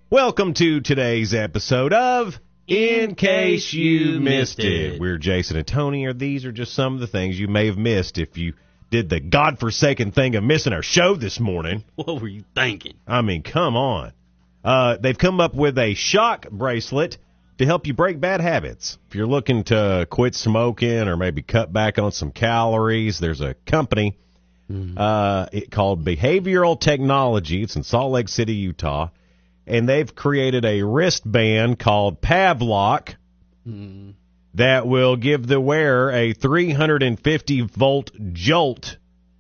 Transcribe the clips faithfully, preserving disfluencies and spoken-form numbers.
Welcome to today's episode of In Case You Missed It. We're Jason and Tony. Or these are just some of the things you may have missed if you did the godforsaken thing of missing our show this morning. What were you thinking? I mean, come on. Uh, they've come up with a shock bracelet to help you break bad habits. If you're looking to quit smoking or maybe cut back on some calories, there's a company mm. uh, it called Behavioral Technology. It's in Salt Lake City, Utah. And they've created a wristband called Pavlok mm. that will give the wearer a three hundred fifty volt jolt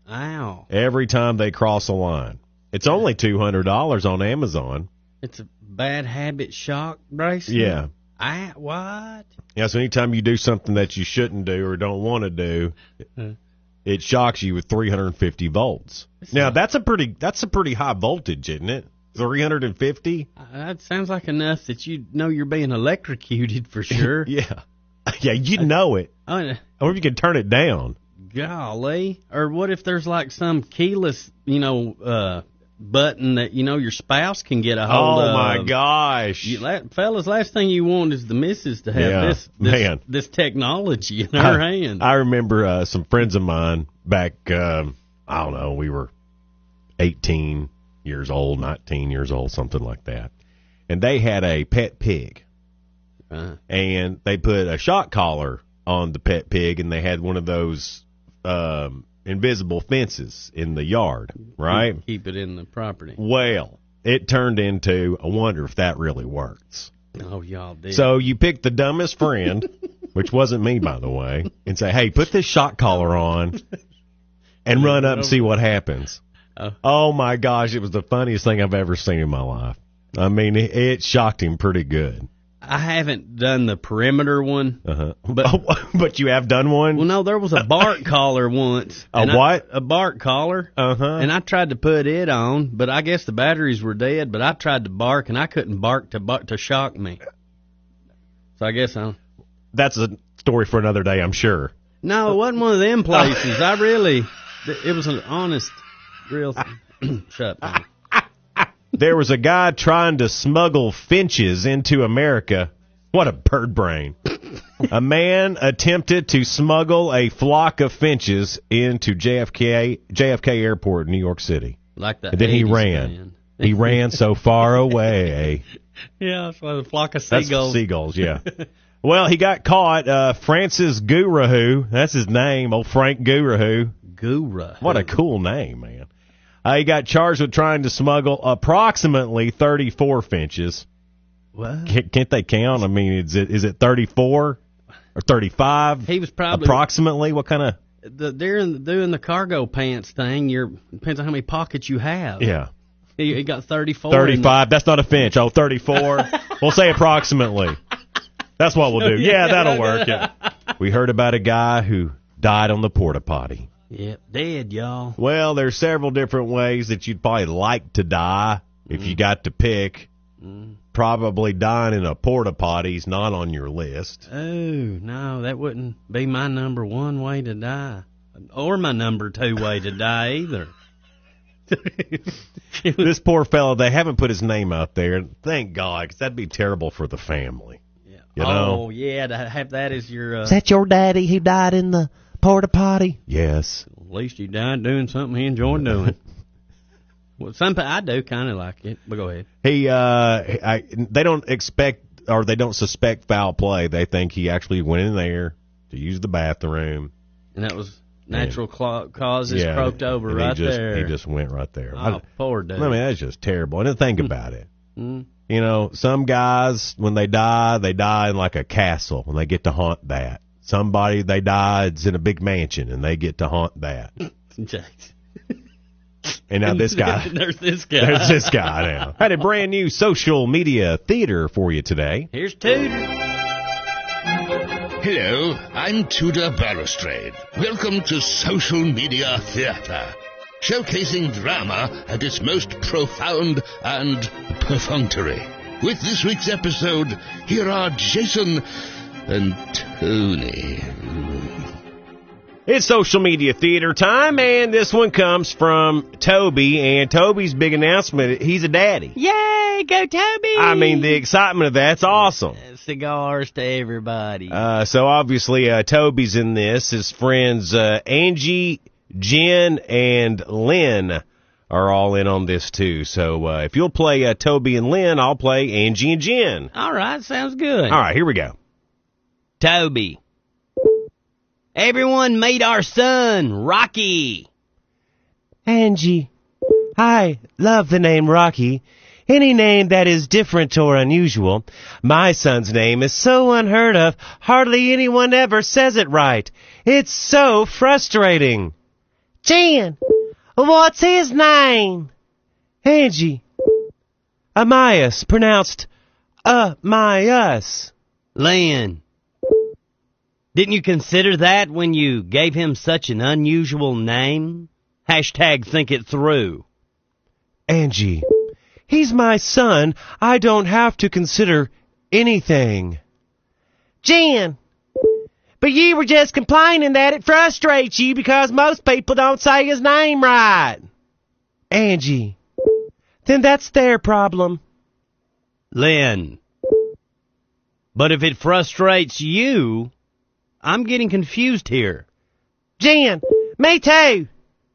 Ow. every time they cross a line. It's only two hundred dollars on Amazon. It's a bad habit shock bracelet? Yeah. I, what? Yeah, so anytime you do something that you shouldn't do or don't want to do, uh, it shocks you with three hundred fifty volts. Now, that's a pretty that's a pretty high voltage, isn't it? three hundred fifty? Uh, that sounds like enough that you know you're being electrocuted for sure. yeah. Yeah, you know it. Uh, or if you can turn it down. Golly. Or what if there's like some keyless, you know, uh, button that, you know, your spouse can get a hold oh of? Oh, my gosh. You, la- fellas, last thing you want is the missus to have yeah, this, this, man. this technology in her I, hand. I remember uh, some friends of mine back, um, I don't know, we were eighteen years old, nineteen years old, something like that. And they had a pet pig. Uh-huh. And they put a shock collar on the pet pig, and they had one of those um, invisible fences in the yard, right? Keep it in the property. Well, it turned into, I wonder if that really works. Oh, y'all did. So you pick the dumbest friend, which wasn't me, by the way, and say, hey, put this shock collar on and run up and see what happens. Uh, oh, my gosh, it was the funniest thing I've ever seen in my life. I mean, it, it shocked him pretty good. I haven't done the perimeter one. Uh-huh. But, oh, but you have done one? Well, no, there was a bark collar once. A what? I, a bark collar. Uh-huh. And I tried to put it on, but I guess the batteries were dead, but I tried to bark, and I couldn't bark to bark to shock me. So I guess I'm... That's a story for another day, I'm sure. No, it wasn't one of them places. I really... It was an honest... Real shut up. There was a guy trying to smuggle finches into America. What a bird brain. A man attempted to smuggle a flock of finches into J F K J F K Airport in New York City. Like that. And then he ran. Man. He ran so far away. Yeah, it's like a flock of seagulls. That's seagulls, yeah. Well, he got caught. Uh, Francis Gurahu, that's his name, old Frank Gurahu. Gurahu. What a cool name, man. Uh, he got charged with trying to smuggle approximately thirty-four finches. What? Can't, can't they count? I mean, is it is it thirty-four or thirty-five? He was probably approximately. What kind of? The, during doing the cargo pants thing, you're depends on how many pockets you have. Yeah. He, he got thirty-four. thirty-five. That's not a finch. Oh, thirty-four. We'll say approximately. That's what we'll do. Yeah, that'll work. Yeah. We heard about a guy who died on the porta potty. Yep, dead, y'all. Well, there's several different ways that you'd probably like to die if mm. you got to pick. Mm. Probably dying in a porta potty's not on your list. Oh, no, that wouldn't be my number one way to die. Or my number two way to die either. This poor fellow, they haven't put his name out there. Thank God, because that'd be terrible for the family. Yeah. You know? Oh, yeah, to have that as your... Uh, Is that your daddy who died in the... porta potty? Yes. At least he died doing something he enjoyed doing. Well, some I do kind of like it, but go ahead. He, uh, I, they don't expect or they don't suspect foul play. They think he actually went in there to use the bathroom, and that was natural and, causes yeah, croaked over and right he just, there. He just went right there. Oh, I, poor dude. I mean, that's just terrible. And think about it. Mm. You know, some guys when they die, they die in like a castle, and they get to haunt that. Somebody, they died in a big mansion, and they get to haunt that. And now this guy. There's this guy. There's this guy now. Had a brand new social media theater for you today. Here's Tudor. Hello, I'm Tudor Balustrade. Welcome to Social Media Theater, showcasing drama at its most profound and perfunctory. With this week's episode, here are Jason and Tony. It's social media theater time, and this one comes from Toby, and Toby's big announcement, he's a daddy. Yay! Yay, go Toby! I mean, the excitement of that's awesome. Cigars to everybody. Uh, so obviously, uh, Toby's in this. His friends uh, Angie, Jen, and Lynn are all in on this too. So uh, if you'll play uh, Toby and Lynn, I'll play Angie and Jen. All right, sounds good. All right, here we go. Toby. Everyone meet our son, Rocky. Angie, I love the name Rocky. Any name that is different or unusual. My son's name is so unheard of, hardly anyone ever says it right. It's so frustrating. Jan, what's his name? Angie. Amias, pronounced Amias. Lynn. Didn't you consider that when you gave him such an unusual name? Hashtag think it through. Angie. He's my son. I don't have to consider anything. Jen, but you were just complaining that it frustrates you because most people don't say his name right. Angie, then that's their problem. Lynn, but if it frustrates you, I'm getting confused here. Jen, me too.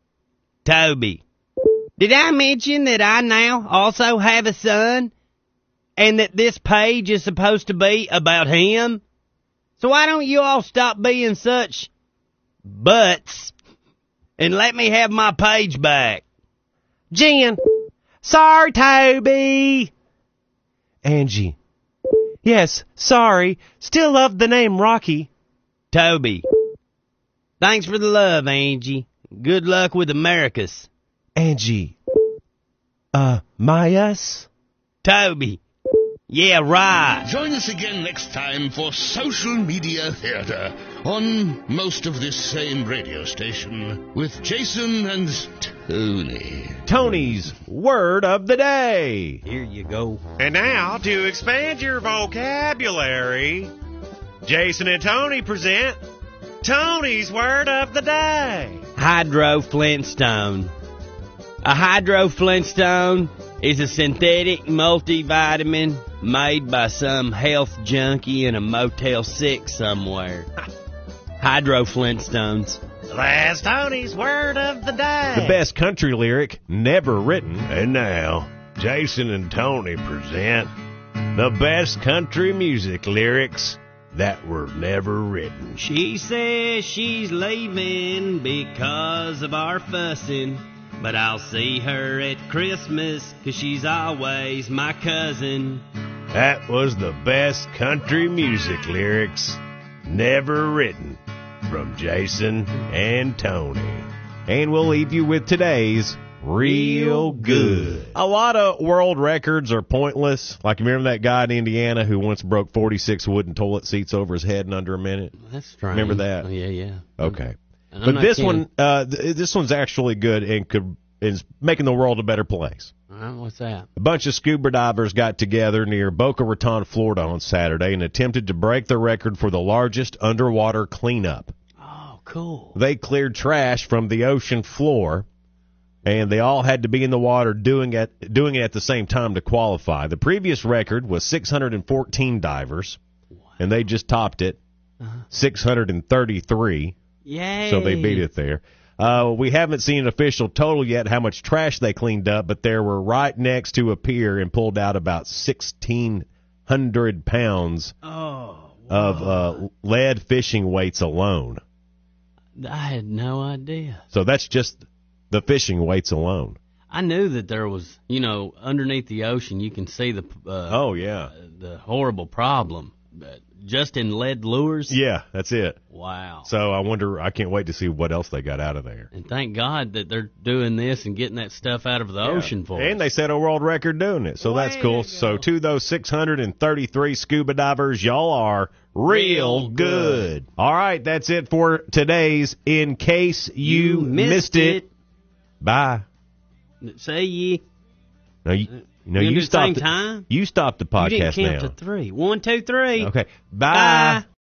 Toby. Did I mention that I now also have a son? And that this page is supposed to be about him? So why don't you all stop being such butts and let me have my page back? Jen, sorry, Toby. Angie, yes, sorry. Still love the name Rocky. Toby, thanks for the love, Angie. Good luck with Americas. Angie. Uh, Mayas? Toby. Yeah, right. Join us again next time for Social Media Theater on most of this same radio station with Jason and Tony. Tony's Word of the Day. Here you go. And now, to expand your vocabulary, Jason and Tony present Tony's Word of the Day. Hydro Flintstone. A Hydro Flintstone is a synthetic multivitamin made by some health junkie in a Motel six somewhere. Hydro Flintstones. That's Tony's Word of the Day. The best country lyric never written. And now, Jason and Tony present the best country music lyrics that were never written. She says she's leaving because of our fussing. But I'll see her at Christmas, 'cause she's always my cousin. That was the best country music lyrics never written from Jason and Tony. And we'll leave you with today's Real Good. A lot of world records are pointless. Like, you remember that guy in Indiana who once broke forty-six wooden toilet seats over his head in under a minute? That's strange. Remember that? Oh, yeah, yeah. Okay. And But this one, uh, th- this one's actually good and could is making the world a better place. Uh, what's that? A bunch of scuba divers got together near Boca Raton, Florida on Saturday and attempted to break the record for the largest underwater cleanup. Oh, cool. They cleared trash from the ocean floor, and they all had to be in the water doing it, doing it at the same time to qualify. The previous record was six hundred fourteen divers, wow. And they just topped it, uh-huh. six hundred thirty-three. Yay. So they beat it there. Uh, we haven't seen an official total yet how much trash they cleaned up, but they were right next to a pier and pulled out about sixteen hundred pounds oh, of uh, lead fishing weights alone. I had no idea. So that's just the fishing weights alone. I knew that there was, you know, underneath the ocean, you can see the uh, oh yeah uh, the horrible problem. But just in lead lures? Yeah, that's it. Wow. So I wonder, I can't wait to see what else they got out of there. And thank God that they're doing this and getting that stuff out of the yeah. ocean for and us. They set a world record doing it, so Way that's cool. to go. So to those six hundred thirty-three scuba divers, y'all are real, real good. good. All right, that's it for today's In Case You, you Missed, missed it. it. Bye. Say ye. No, you, no, you, you stop the time. You stop the podcast you didn't count now. to three. One, two, three. Okay. Bye. Bye.